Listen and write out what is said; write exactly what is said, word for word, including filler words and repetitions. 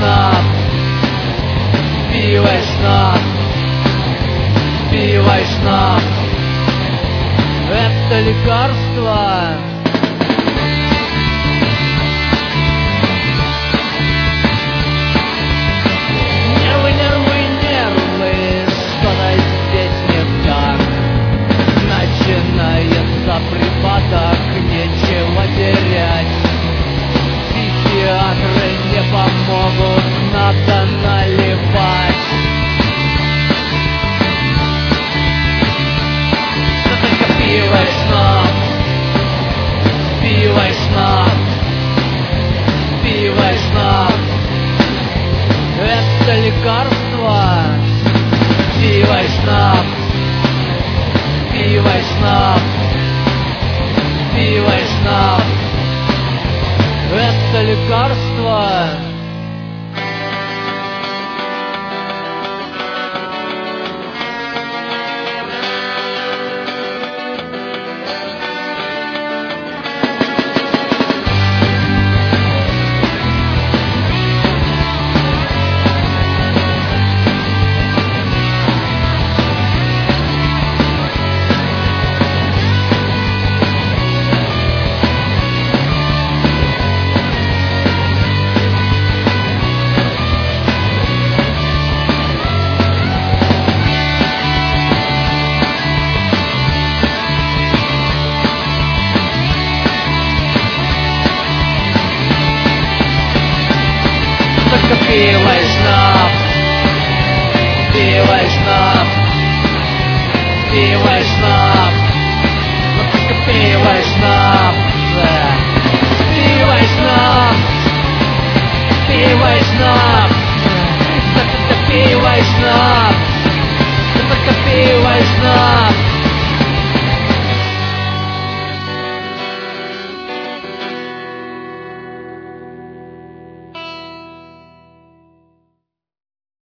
Вайшнав, пей Вайшнав, пей Вайшнав. Это лекарство. Нервы, нервы, нервы, что-то здесь не так. Начинается припадок, нечего терять. Психиатры не помогут, надо наливать. Но только пей Вайшнав, пей Вайшнав, пей Вайшнав. Это лекарство. Пей Вайшнав, пей Вайшнав, пей Вайшнав. Это лекарство. Только пей Вайшнав, пей Вайшнав, пей Вайшнав. Но только пей Вайшнав, пей Вайшнав, пей Вайшнав. Да только пей Вайшнав, да только пей Вайшнав.